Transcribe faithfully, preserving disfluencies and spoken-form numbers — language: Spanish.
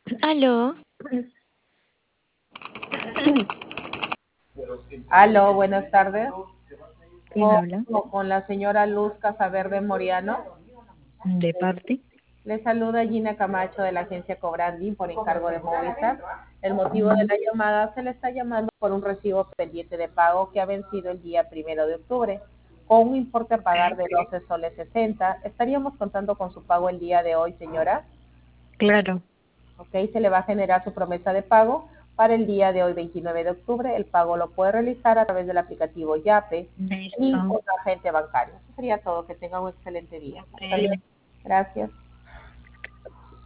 Aló, Aló, buenas tardes. ¿quién Con, habla? con la señora Luz Casaverde Moriano. ¿De parte? Le saluda Gina Camacho de la agencia Cobranding por encargo de Movistar. El motivo de Mm, la llamada, se le está llamando por un recibo pendiente de pago que ha vencido el día primero de octubre con un importe a ok, pagar de doce soles sesenta. Estaríamos contando con su pago el día de hoy, señora. claro, Ok, se le va a generar su promesa de pago para el día de hoy, veintinueve de octubre. El pago lo puede realizar a través del aplicativo Yape y listo. con agente bancario. Eso sería todo. Que tenga un excelente día. Hasta luego. Ok. Gracias.